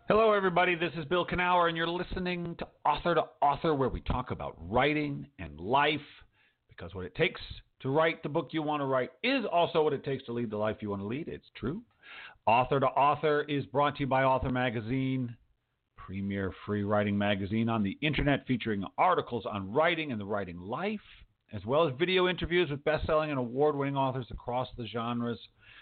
Hello, everybody. This is Bill Knauer, and you're listening to Author, where we talk about writing and life, because what it takes to write the book you want to write is also what it takes to lead the life you want to lead. It's true. Author is brought to you by Author Magazine, premier free writing magazine on the internet, featuring articles on writing and the writing life, as well as video interviews with best-selling and award-winning authors across the genres.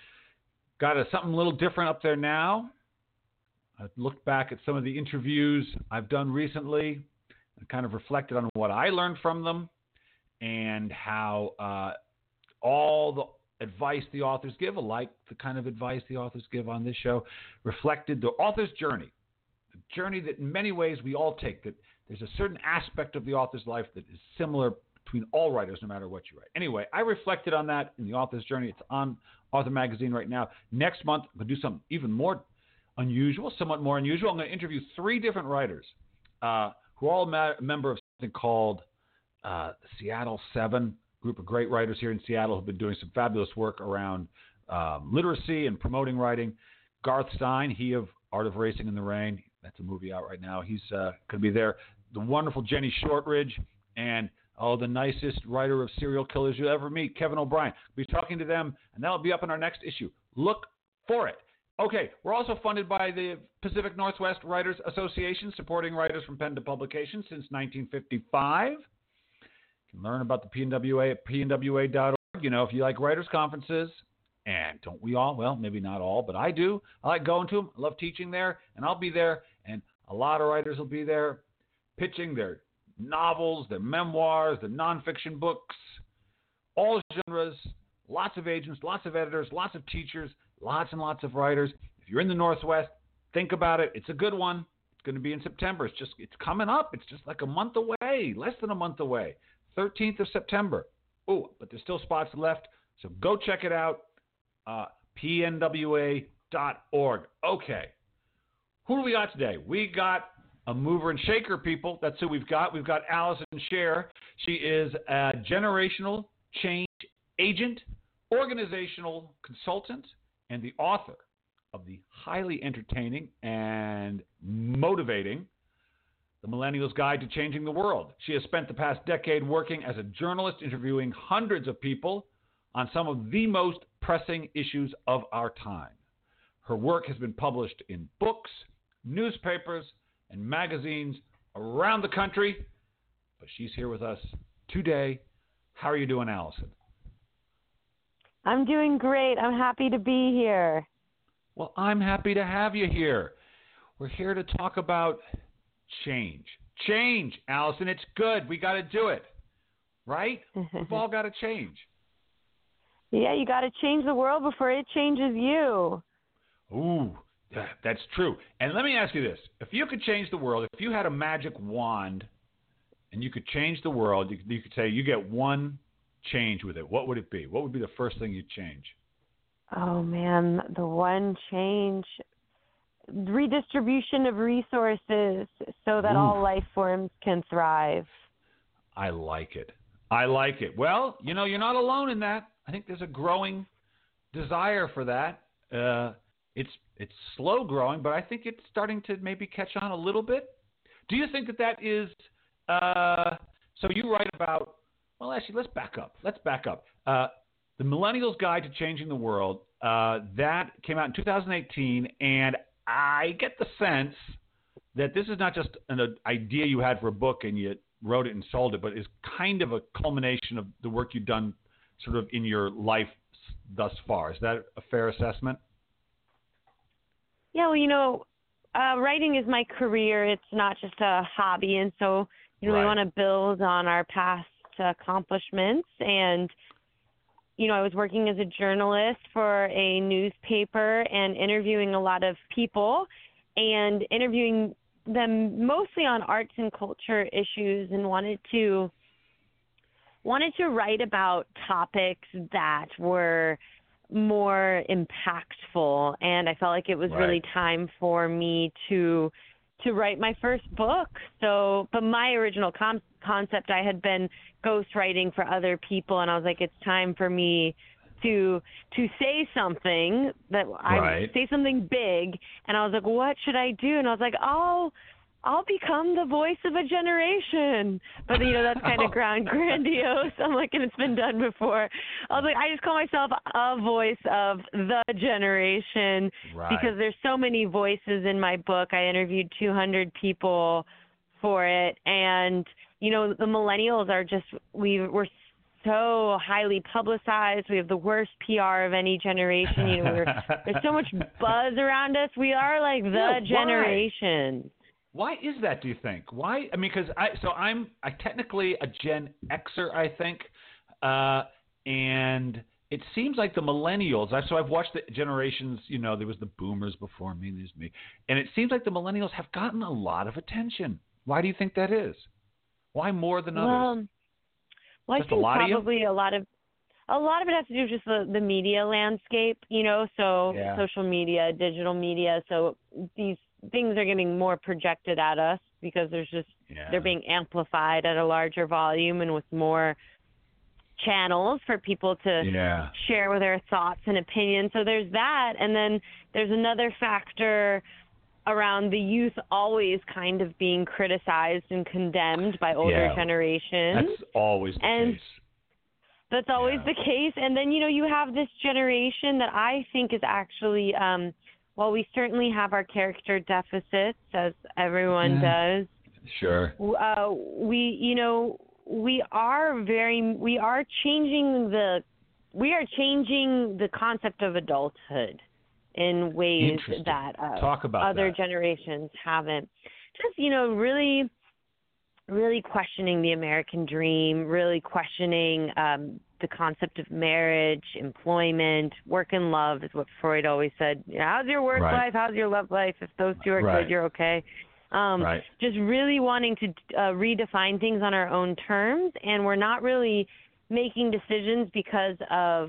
Got something a little different up there now. I've looked back at some of the interviews I've done recently and kind of reflected on what I learned from them and how all the advice the authors give, like the kind of advice the authors give on this show, reflected the author's journey, the journey that in many ways we all take, that there's a certain aspect of the author's life that is similar between all writers, no matter what you write. Anyway, I reflected on that in the author's journey. It's on Author Magazine right now. Next month, I'm going to do something even more unusual, somewhat more unusual. I'm going to interview 3 different writers who are all a member of something called the Seattle 7, group of great writers here in Seattle who've been doing some fabulous work around literacy and promoting writing. Garth Stein, he of Art of Racing in the Rain. That's a movie out right now. He's going to be there. The wonderful Jenny Shortridge and the nicest writer of serial killers you'll ever meet, Kevin O'Brien. We'll be talking to them, and that'll be up in our next issue. Look for it. Okay, we're also funded by the Pacific Northwest Writers Association, supporting writers from pen to publication since 1955. You can learn about the PNWA at pnwa.org. You know, if you like writers' conferences, and don't we all? Well, maybe not all, but I do. I like going to them. I love teaching there, and I'll be there, and a lot of writers will be there pitching their novels, their memoirs, their nonfiction books, all genres, lots of agents, lots of editors, lots of teachers, lots and lots of writers. If you're in the Northwest, think about it. It's a good one. It's going to be in September. It's coming up. It's just like a month away, less than a month away, 13th of September. Oh, but there's still spots left, so go check it out, pnwa.org. Okay, who do we got today? We got a mover and shaker, people. That's who we've got. We've got Allison Scher. She is a generational change agent, organizational consultant, and the author of the highly entertaining and motivating The Millennial's Guide to Changing the World. She has spent the past decade working as a journalist, interviewing hundreds of people on some of the most pressing issues of our time. Her work has been published in books, newspapers, and magazines around the country, but she's here with us today. How are you doing, Allison? I'm doing great. I'm happy to be here. Well, I'm happy to have you here. We're here to talk about change. Change, Allison. It's good. We got to do it, right? We've all got to change. Yeah, you got to change the world before it changes you. Ooh, that's true. And let me ask you this. If you could change the world, if you had a magic wand and you could change the world, you could say you get one change with it, what would it be? What would be the first thing you'd change? Oh, man, the one change, redistribution of resources so that all life forms can thrive. I like it. I like it. Well, you know, you're not alone in that. I think there's a growing desire for that. It's slow growing, but I think it's starting to maybe catch on a little bit. Do you think that is so you write about, well, actually, let's back up. The Millennial's Guide to Changing the World, that came out in 2018, and I get the sense that this is not just an idea you had for a book and you wrote it and sold it, but is kind of a culmination of the work you've done sort of in your life thus far. Is that a fair assessment? Yeah, well, you know, writing is my career. It's not just a hobby, and so, you know, Right. we want to build on our past accomplishments. And, you know, I was working as a journalist for a newspaper and interviewing a lot of people and interviewing them mostly on arts and culture issues, and wanted to write about topics that were more impactful. And I felt like it was really time for me to write my first book. So, but my original concept, I had been ghostwriting for other people, and I was like, it's time for me to say something that I say something big, and I was like, what should I do? And I was like, I'll become the voice of a generation. But, that's kind of grandiose. I'm like, and it's been done before. I was like, I just call myself a voice of the generation because there's so many voices in my book. I interviewed 200 people for it. And, the millennials are just, we're so highly publicized. We have the worst PR of any generation. There's so much buzz around us. We are like the generation. Why is that, do you think? Why? I mean, because I'm technically a Gen Xer, I think, and it seems like the millennials. So I've watched the generations. There was the boomers before me, and there's me, and it seems like the millennials have gotten a lot of attention. Why do you think that is? Why more than others? Well, I think probably a lot of it has to do with just the media landscape. Social media, digital media. So these things are getting more projected at us because they're being amplified at a larger volume and with more channels for people to share with their thoughts and opinions. So there's that. And then there's another factor around the youth always kind of being criticized and condemned by older generations. That's always the case. That's always the case. And then, you have this generation that I think is actually while we certainly have our character deficits, as everyone does. Sure. We are changing the concept of adulthood in ways that other generations haven't. Just, really, really questioning the American dream, really questioning the concept of marriage, employment, work and love is what Freud always said. How's your work life? How's your love life? If those two are good, you're okay. Just really wanting to redefine things on our own terms, and we're not really making decisions because of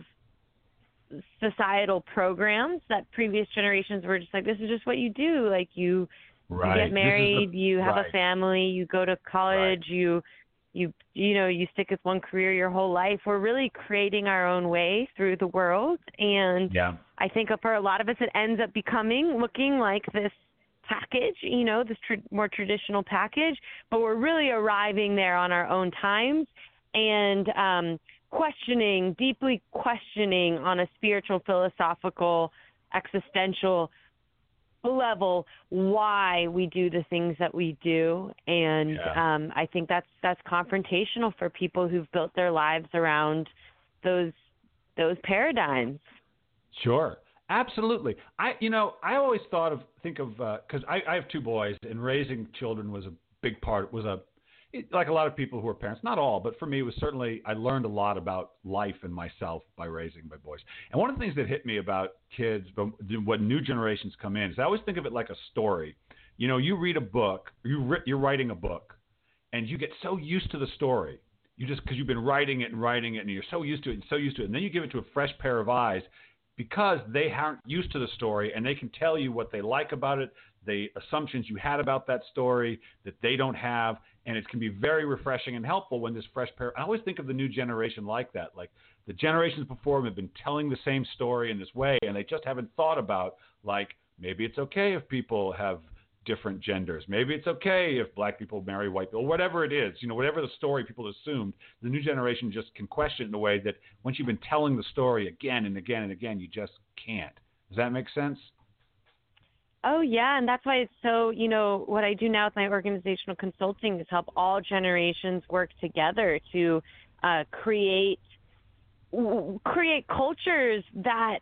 societal programs that previous generations were just like, this is just what you do. Like you get married, you have a family, you go to college, you stick with one career your whole life. We're really creating our own way through the world. And I think for a lot of us, it ends up looking like this package, this more traditional package, but we're really arriving there on our own times and deeply questioning on a spiritual, philosophical, existential level why we do the things that we do. And I think that's confrontational for people who've built their lives around those paradigms. Sure. Absolutely. I always think of because I have two boys, and raising children was a big part. Like a lot of people who are parents, not all, but for me, it was certainly, I learned a lot about life and myself by raising my boys. And one of the things that hit me about kids, but when new generations come in, is I always think of it like a story. You read a book, you're writing a book, and you get so used to the story. Because you've been writing it, and you're so used to it, and then you give it to a fresh pair of eyes, because they aren't used to the story, and they can tell you what they like about it, the assumptions you had about that story that they don't have, and it can be very refreshing and helpful when this fresh pair. I always think of the new generation like that. Like the generations before them have been telling the same story in this way, and they just haven't thought about, like, maybe it's okay if people have different genders. Maybe it's okay if black people marry white people, whatever it is, whatever the story people assumed, the new generation just can question it in a way that once you've been telling the story again and again and again, you just can't. Does that make sense? Oh, yeah, and that's why it's so, what I do now with my organizational consulting is help all generations work together to create cultures that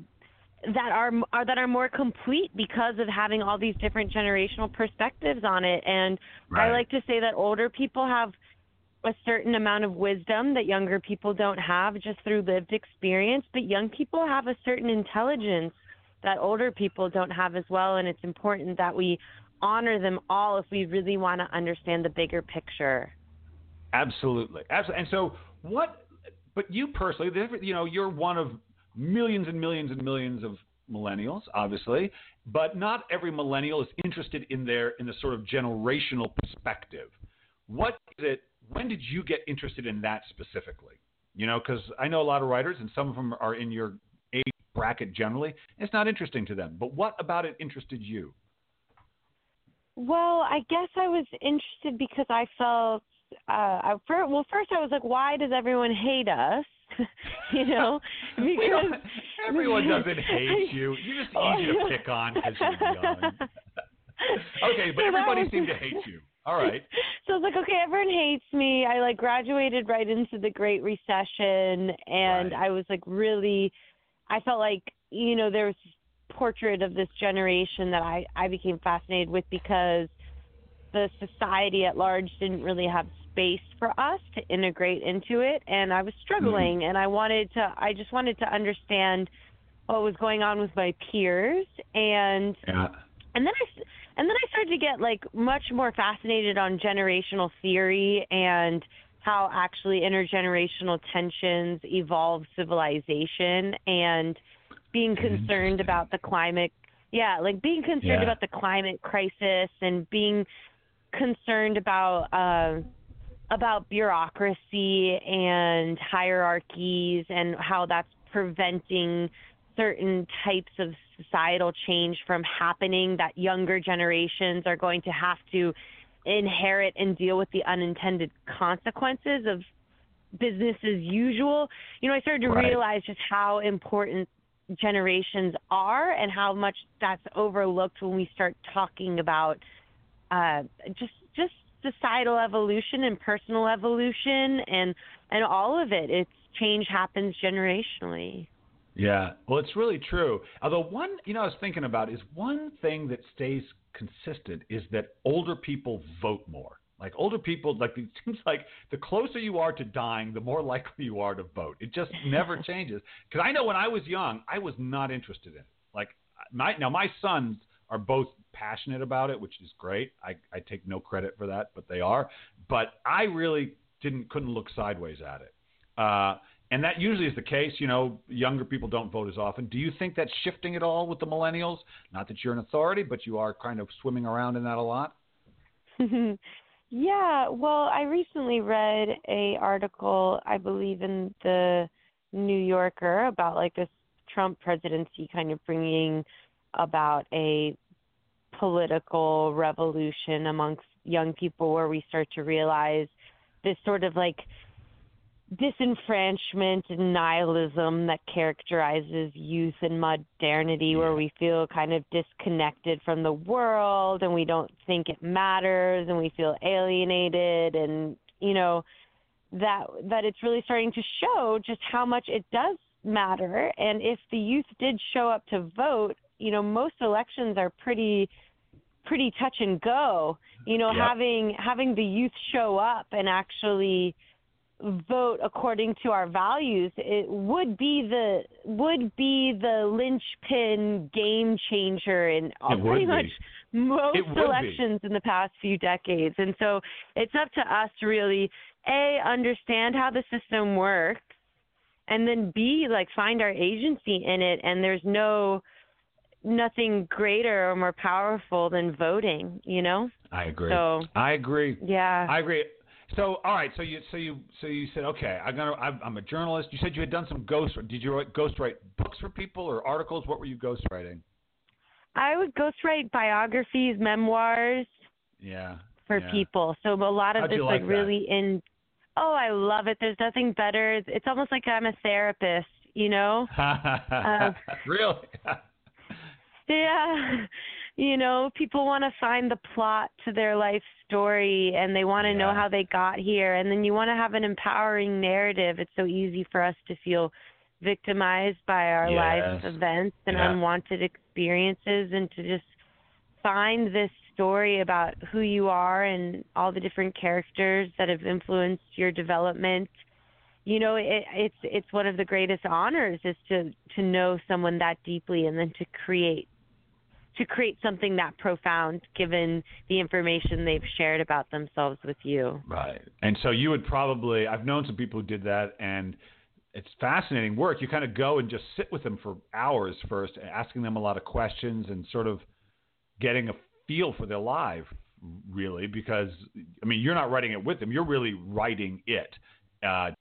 are more complete because of having all these different generational perspectives on it. And I like to say that older people have a certain amount of wisdom that younger people don't have just through lived experience, but young people have a certain intelligence that older people don't have as well, and it's important that we honor them all if we really want to understand the bigger picture. Absolutely. And so but you personally, you're one of millions and millions and millions of millennials, obviously, but not every millennial is interested in the sort of generational perspective. What is it? When did you get interested in that specifically? You know, because I know a lot of writers, and some of them are in your age bracket generally. It's not interesting to them. But what about it interested you? Well, I guess I was interested because I felt, first I was like, why does everyone hate us? You know, because everyone doesn't hate you. You're just easy to pick on because you're young. Okay, but everybody seemed to hate you. All right. So I was like, okay, everyone hates me. I like graduated right into the Great Recession, and Right. I was like really, I felt like, you know, there was this portrait of this generation that I became fascinated with because the society at large didn't really have space for us to integrate into it, and I was struggling, and I just wanted to understand what was going on with my peers, and Yeah. and then I started to get like much more fascinated on generational theory and how actually intergenerational tensions evolve civilization, and being concerned about the climate. Yeah, like being concerned about the climate crisis and being concerned about bureaucracy and hierarchies and how that's preventing certain types of societal change from happening, that younger generations are going to have to inherit and deal with the unintended consequences of business as usual. You know, I started to realize just how important generations are and how much that's overlooked when we start talking about just societal evolution and personal evolution and all of it. It's change happens generationally. Yeah, well, it's really true. Although I was thinking about is one thing that stays consistent is that older people vote more. Like older people, like it seems like the closer you are to dying, the more likely you are to vote. It just never changes. Because I know when I was young, I was not interested in it. Like my sons are both passionate about it, which is great. I take no credit for that, but they are. But I really couldn't look sideways at it. And that usually is the case. You know, younger people don't vote as often. Do you think that's shifting at all with the millennials? Not that you're an authority, but you are kind of swimming around in that a lot. Yeah, well, I recently read a article, I believe in the New Yorker, about like this Trump presidency kind of bringing about a political revolution amongst young people, where we start to realize this sort of like disenfranchisement and nihilism that characterizes youth and modernity, where we feel kind of disconnected from the world and we don't think it matters and we feel alienated, and you know that it's really starting to show just how much it does matter. And if the youth did show up to vote, you know, most elections are pretty touch and go. You know, having the youth show up and actually vote according to our values, it would be the linchpin game changer in pretty much most elections in the past few decades. And so it's up to us to really understand how the system works, and then like find our agency in it. And there's nothing greater or more powerful than voting, you know? I agree. So, I agree. Yeah. I agree. So, all right. So you said, okay, I'm a journalist. You said you had done some Did you ghostwrite books for people or articles? What were you ghostwriting? I would ghostwrite biographies, memoirs. For people. So a lot of How'd this you like really Oh, I love it. There's nothing better. It's almost like I'm a therapist, you know? Really? Yeah. You know, people want to find the plot to their life story, and they want to know how they got here. And then you want to have an empowering narrative. It's so easy for us to feel victimized by our life events and unwanted experiences, and to just find this story about who you are and all the different characters that have influenced your development. You know, it's one of the greatest honors is to know someone that deeply, and then to create something that profound, given the information they've shared about themselves with you. Right. And so you would probably, I've known some people who did that, and it's fascinating work. You kind of go and just sit with them for hours first, asking them a lot of questions and sort of getting a feel for their life, really, because, I mean, you're not writing it with them. You're really writing it.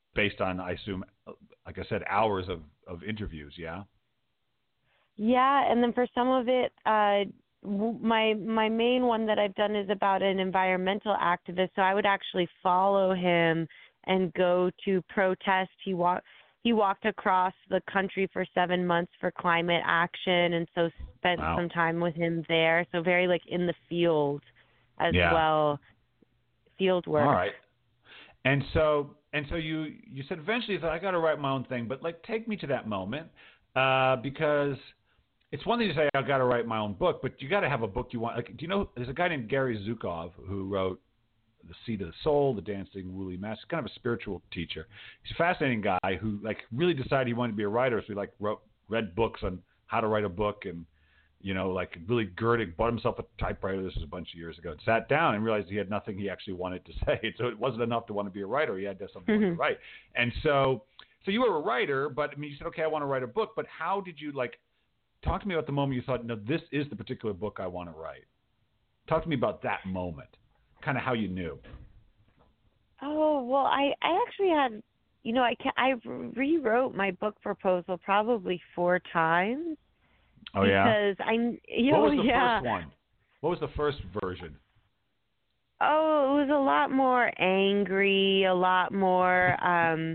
based on, I assume, like I said, hours of interviews. Yeah. Yeah, and then for some of it, my main one that I've done is about an environmental activist. So I would actually follow him and go to protest. He walked across the country for 7 months for climate action, and so spent some time with him there. So very like in the field as well, field work. All right. And so you said eventually you thought, I got to write my own thing, but like take me to that moment because it's one thing to say I got to write my own book, but you got to have a book you want. Like, do you know there's a guy named Gary Zukov who wrote The Seat of the Soul, The Dancing Woolly Master, kind of a spiritual teacher. He's a fascinating guy who like really decided he wanted to be a writer, so he like read books on how to write a book and like really bought himself a typewriter. This was a bunch of years ago. And sat down and realized he had nothing he actually wanted to say. And so it wasn't enough to want to be a writer. He had to have something to write. And so you were a writer, but I mean, you said, okay, I want to write a book. But how did you talk to me about the moment you thought, no, this is the particular book I want to write. Talk to me about that moment, kind of how you knew. Oh, well, I actually had, I rewrote my book proposal probably 4 times. Oh, yeah? Because what was the first one? What was the first version? Oh, it was a lot more angry, a lot more, I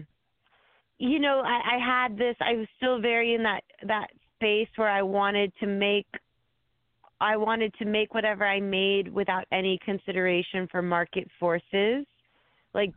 had this, I was still very in that space where I wanted to make whatever I made without any consideration for market forces. Was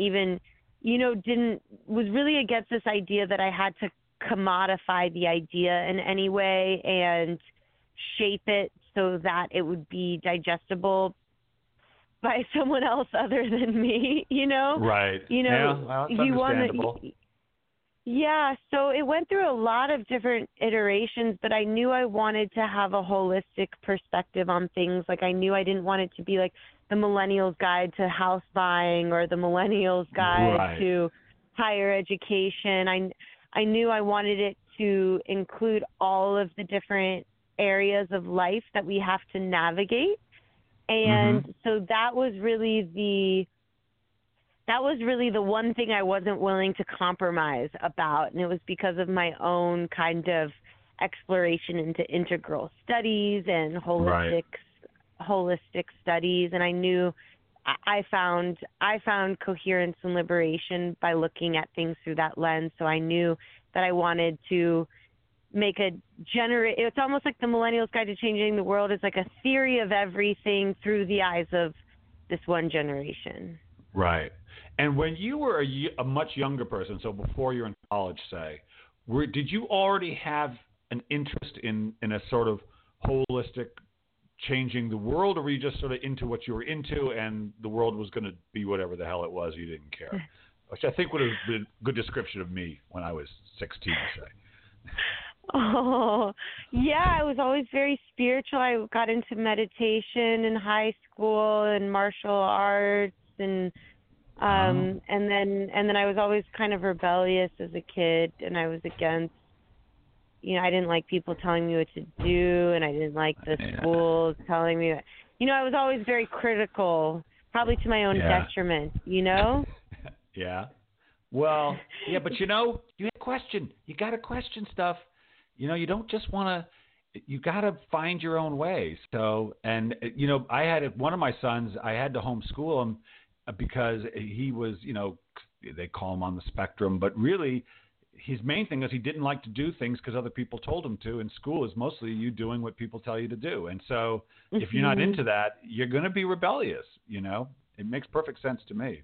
really against this idea that I had to commodify the idea in any way and shape it so that it would be digestible by someone else other than me, Right. Well, it's understandable. So it went through a lot of different iterations, but I knew I wanted to have a holistic perspective on things. Like I knew I didn't want it to be like the Millennial's Guide to House Buying or the Millennial's Guide to Higher Education. I knew I wanted it to include all of the different areas of life that we have to navigate. And so that was really the one thing I wasn't willing to compromise about. And it was because of my own kind of exploration into integral studies and holistic studies. And I knew I found coherence and liberation by looking at things through that lens. So I knew that I wanted to make it's almost like the Millennial's Guide to Changing the World is like a theory of everything through the eyes of this one generation. Right. And when you were a much younger person, so before you're in college, say, did you already have an interest in a sort of holistic changing the world, or were you just sort of into what you were into and the world was going to be whatever the hell it was, you didn't care? Which I think would have been a good description of me when I was 16, say. Oh, yeah, I was always very spiritual. I got into meditation in high school and martial arts and then I was always kind of rebellious as a kid, and I was against, I didn't like people telling me what to do, and I didn't like the schools telling me, I was always very critical, probably to my own detriment, Yeah. Well, yeah, but you got to question stuff. You don't just want to, you got to find your own way. So, and, I had one of my sons, I had to homeschool him because he was, they call him on the spectrum, but really his main thing is he didn't like to do things because other people told him to, and school is mostly you doing what people tell you to do. And so if you're not into that, you're going to be rebellious, It makes perfect sense to me.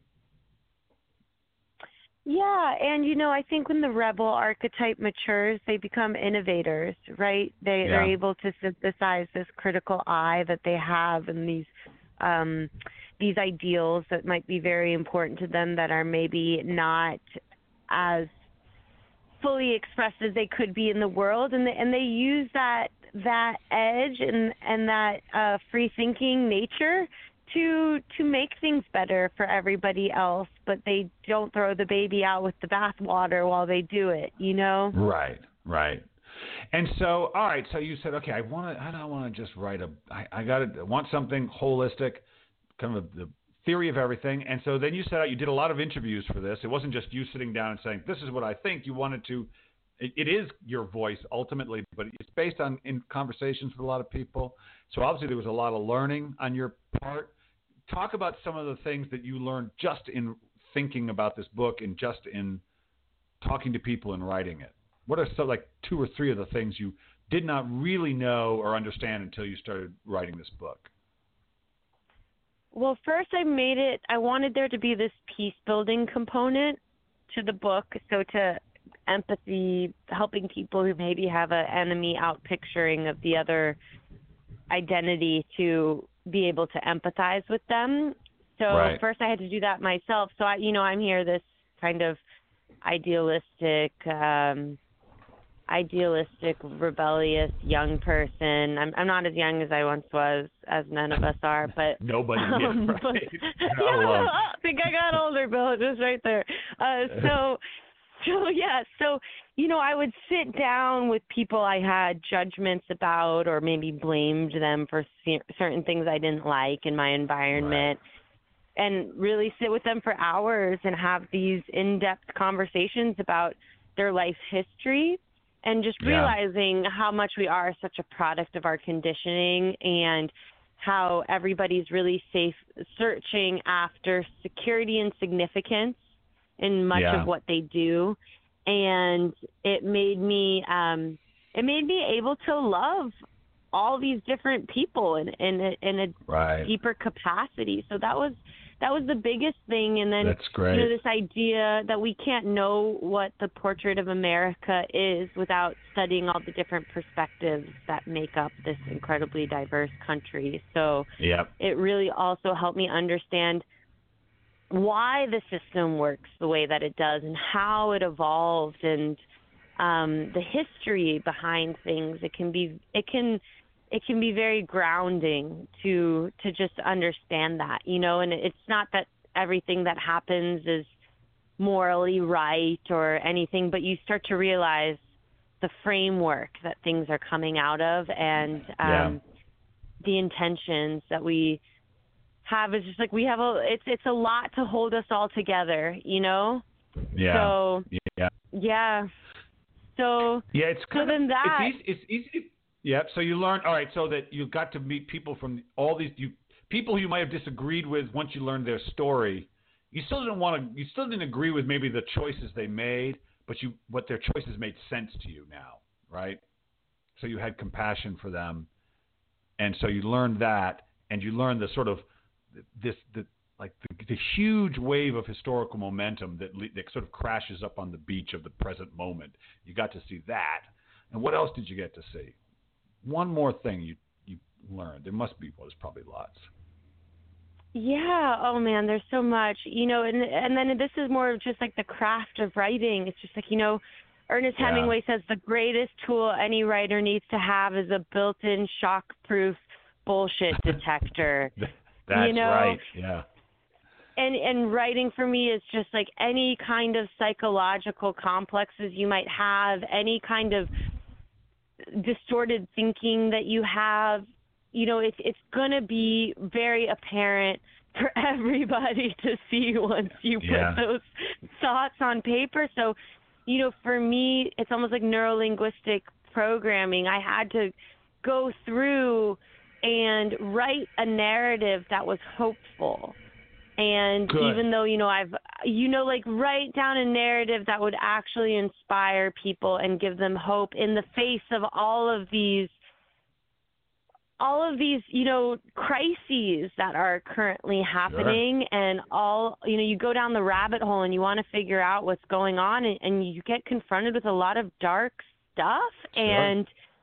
Yeah, and I think when the rebel archetype matures, they become innovators, right? They're able to synthesize this critical eye that they have and these ideals that might be very important to them that are maybe not as fully expressed as they could be in the world, and they use that edge and that free thinking nature to make things better for everybody else, but they don't throw the baby out with the bathwater while they do it, Right. And so, all right, so you said, okay, I don't want to just write I want something holistic, kind of the theory of everything. And so then you set out, you did a lot of interviews for this. It wasn't just you sitting down and saying, this is what I think. You wanted to, it is your voice ultimately, but it's based on in conversations with a lot of people. So obviously there was a lot of learning on your part. Talk about some of the things that you learned just in thinking about this book and just in talking to people and writing it. What are some, like 2 or 3 of the things you did not really know or understand until you started writing this book? Well, first I wanted there to be this peace building component to the book. So to empathy, helping people who maybe have an enemy out picturing of the other identity to be able to empathize with them. So first I had to do that myself. So I'm here, this kind of idealistic, rebellious young person. I'm not as young as I once was, as none of us are, but nobody. Right? I think I got older, Bill, just right there. So I would sit down with people I had judgments about, or maybe blamed them for certain things I didn't like in my environment. Right. And really sit with them for hours and have these in-depth conversations about their life history, and just realizing how much we are such a product of our conditioning, and how everybody's really searching after security and significance in much of what they do. And it made me able to love all these different people in a deeper capacity. So that was the biggest thing. And then that's great. This idea that we can't know what the portrait of America is without studying all the different perspectives that make up this incredibly diverse country. So it really also helped me understand why the system works the way that it does and how it evolved, and the history behind things. It can be very grounding to just understand that, and it's not that everything that happens is morally right or anything, but you start to realize the framework that things are coming out of, and the intentions that we have is just like it's a lot to hold us all together, So So it's easy. So you learn. All right. So that you got to meet people from all these people who you might have disagreed with. Once you learned their story, you still didn't agree with maybe the choices they made, but their choices made sense to you now, right? So you had compassion for them, and so you learned that, and you learned the sort of the huge wave of historical momentum that sort of crashes up on the beach of the present moment. You got to see that, and what else did you get to see? One more thing you learned. There must be. Well, there's probably lots. Yeah. Oh man, there's so much. And then this is more of just like the craft of writing. It's just like Ernest Hemingway says the greatest tool any writer needs to have is a built-in shock-proof bullshit detector. That's right. Yeah. And writing for me is just like any kind of psychological complexes you might have, any kind of distorted thinking that you have, it's going to be very apparent for everybody to see once you put those thoughts on paper. So, for me, it's almost like neurolinguistic programming. I had to go through and write a narrative that was hopeful. And even though, write down a narrative that would actually inspire people and give them hope in the face of all of these, crises that are currently happening. And you go down the rabbit hole and you want to figure out what's going on, and you get confronted with a lot of dark stuff. And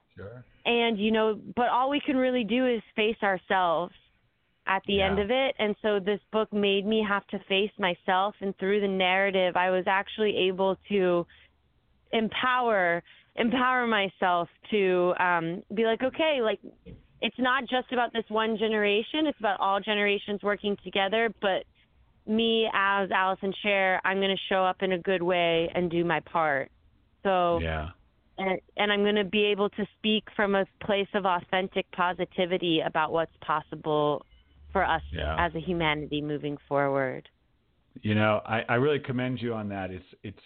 but all we can really do is face ourselves at the end of it. And so this book made me have to face myself, and through the narrative, I was actually able to empower myself to be like, okay, like it's not just about this one generation, it's about all generations working together, but me as Allison Scher, I'm going to show up in a good way and do my part. So and I'm going to be able to speak from a place of authentic positivity about what's possible for us Yeah. as a humanity moving forward. I really commend you on that.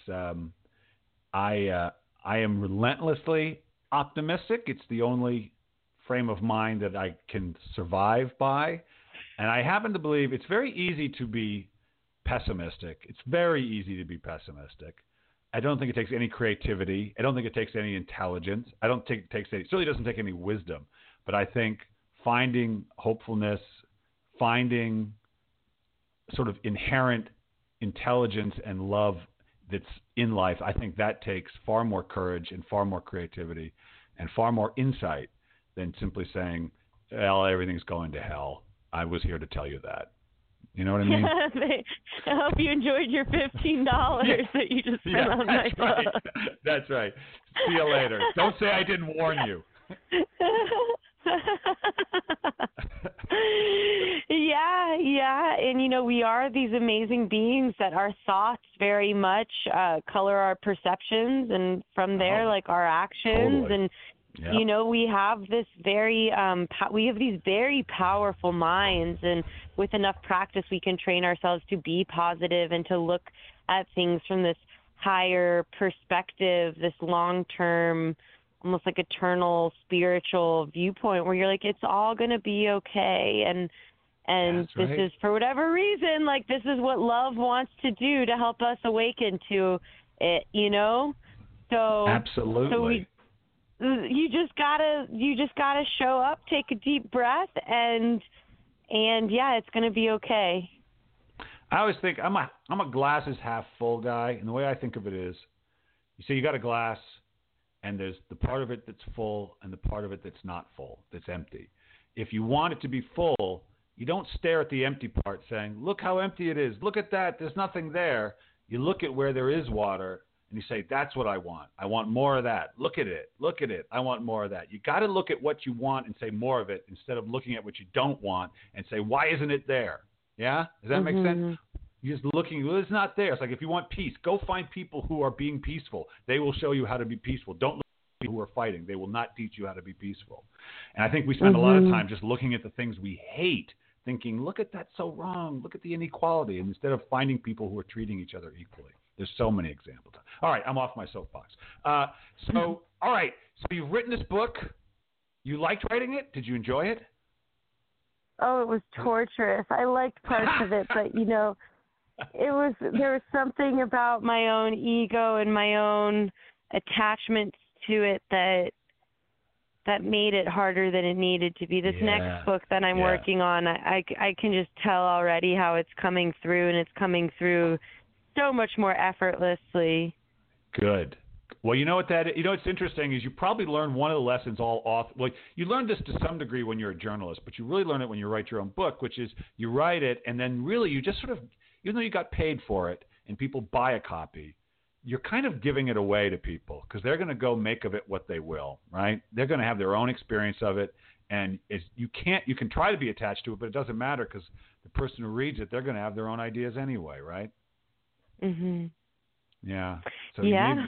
I am relentlessly optimistic. It's the only frame of mind that I can survive by. And I happen to believe it's very easy to be pessimistic. It's very easy to be pessimistic. I don't think it takes any creativity. I don't think it takes any intelligence. I don't think it certainly doesn't take any wisdom. But I think finding hopefulness, finding sort of inherent intelligence and love that's in life, I think that takes far more courage and far more creativity and far more insight than simply saying, well, everything's going to hell. I was here to tell you that. You know what I mean? I hope you enjoyed your $15 that you just spent on my book. That's right. See you later. Don't say I didn't warn you. Yeah. And, we are these amazing beings that our thoughts very much color our perceptions, and from there, our actions. Totally. And, yep. We have this we have these very powerful minds, and with enough practice, we can train ourselves to be positive and to look at things from this higher perspective, this long-term, almost like eternal spiritual viewpoint where you're like, it's all going to be okay. And That's this right. is, for whatever reason, this is what love wants to do to help us awaken to it, So Absolutely. So you just gotta show up, take a deep breath, and it's going to be okay. I always think I'm a glasses half full guy, and the way I think of it is, you got a glass, and there's the part of it that's full and the part of it that's not full, that's empty. If you want it to be full, you don't stare at the empty part saying, look how empty it is. Look at that. There's nothing there. You look at where there is water, and you say, that's what I want. I want more of that. Look at it. Look at it. I want more of that. You got to look at what you want and say more of it instead of looking at what you don't want and say, why isn't it there? Yeah? Does that make sense? You're just looking, well, it's not there. It's like if you want peace, go find people who are being peaceful. They will show you how to be peaceful. Don't look at people who are fighting. They will not teach you how to be peaceful. And I think we spend a lot of time just looking at the things we hate, thinking, look at that, so wrong. Look at the inequality. And instead of finding people who are treating each other equally. There's so many examples. All right, I'm off my soapbox. All right, so you've written this book. You liked writing it? Did you enjoy it? Oh, it was torturous. I liked parts of it, but there was something about my own ego and my own attachment to it that made it harder than it needed to be. This next book that I'm working on, I can just tell already how it's coming through, and it's coming through so much more effortlessly. Good. Well, what's interesting is you probably learned one of the lessons you learned this to some degree when you're a journalist, but you really learn it when you write your own book, which is you write it and then really you just sort of, even though you got paid for it and people buy a copy, you're kind of giving it away to people because they're going to go make of it what they will, right? They're going to have their own experience of it, and you can try to be attached to it, but it doesn't matter because the person who reads it, they're going to have their own ideas anyway, right? Mhm. Yeah. So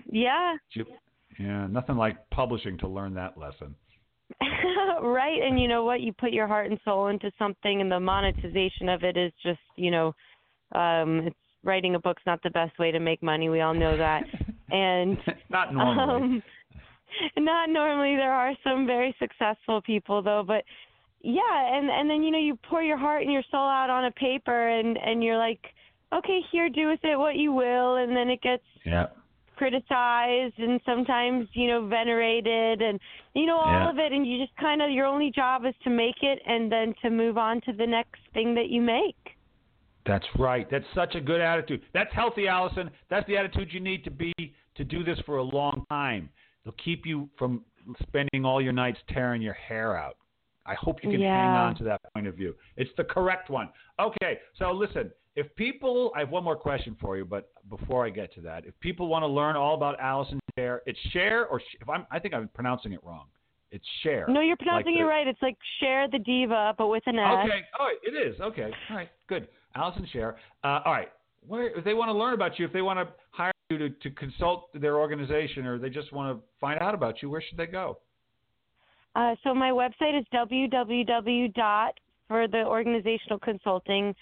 nothing like publishing to learn that lesson. Right, and you know what? You put your heart and soul into something, and the monetization of it is just, it's writing a book's not the best way to make money. We all know that. And not normally. Not normally. There are some very successful people, though, but yeah, and then you pour your heart and your soul out on a paper, and you're like, okay, here, do with it what you will, and then it gets criticized and sometimes, venerated and, all of it, and you just kind of, your only job is to make it and then to move on to the next thing that you make. That's right. That's such a good attitude. That's healthy, Allison. That's the attitude you need to do this for a long time. It'll keep you from spending all your nights tearing your hair out. I hope you can hang on to that point of view. It's the correct one. Okay, so listen, I have one more question for you, but before I get to that, if people want to learn all about Allison Scher, it's Cher or I think I'm pronouncing it wrong. It's Cher. No, you're pronouncing it right. It's like Cher the Diva, but with an S. Okay. Oh, it is. Okay. All right. Good. Allison Scher. All right. If they want to learn about you, if they want to hire you to consult their organization, or they just want to find out about you, where should they go? So my website is for the organizational consulting.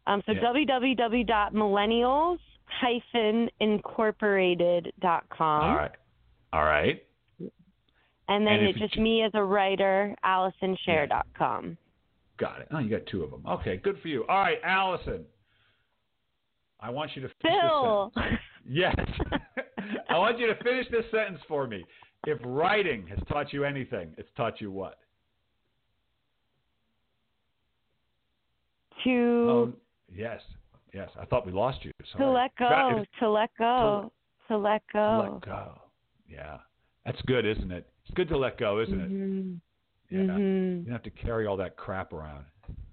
www.millennials-incorporated.com. All right. And then it's just me as a writer, AllisonShare.com. Got it. Oh, you got two of them. Okay, good for you. All right, Allison. I want you to finish Bill. this sentence. Yes. I want you to finish this sentence for me. If writing has taught you anything, it's taught you what? Yes. I thought we lost you. Sorry. To let go. To let go. To let go. Yeah. That's good, isn't it? It's good to let go, isn't it? Yeah. You don't have to carry all that crap around.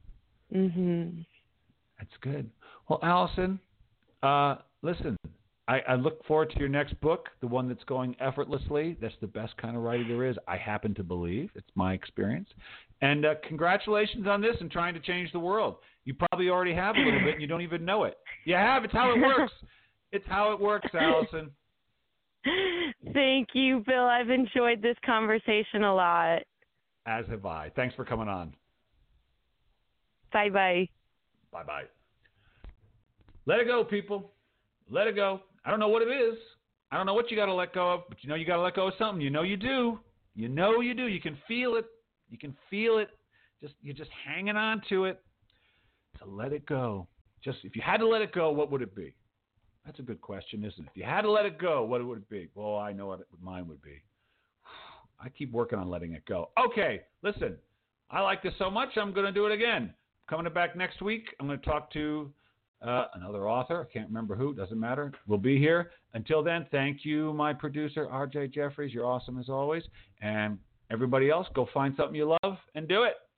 That's good. Well, Allison, listen, I look forward to your next book, the one that's going effortlessly. That's the best kind of writing there is, I happen to believe. It's my experience. And congratulations on this and trying to change the world. You probably already have a little bit and you don't even know it. You have. It's how it works. It's how it works, Allison. Thank you, Bill. I've enjoyed this conversation a lot. As have I. Thanks for coming on. Bye-bye. Bye-bye. Let it go, people. Let it go. I don't know what it is. I don't know what you got to let go of, but you know you got to let go of something. You know you do. You know you do. You can feel it. You can feel it. You're just hanging on to it. So let it go. Just if you had to let it go, what would it be? That's a good question, isn't it? If you had to let it go, what would it be? Well, I know what mine would be. I keep working on letting it go. Okay, listen. I like this so much, I'm going to do it again. Coming back next week, I'm going to talk to another author. I can't remember who. Doesn't matter. We'll be here. Until then, thank you, my producer, RJ Jeffries. You're awesome as always. And everybody else, go find something you love and do it.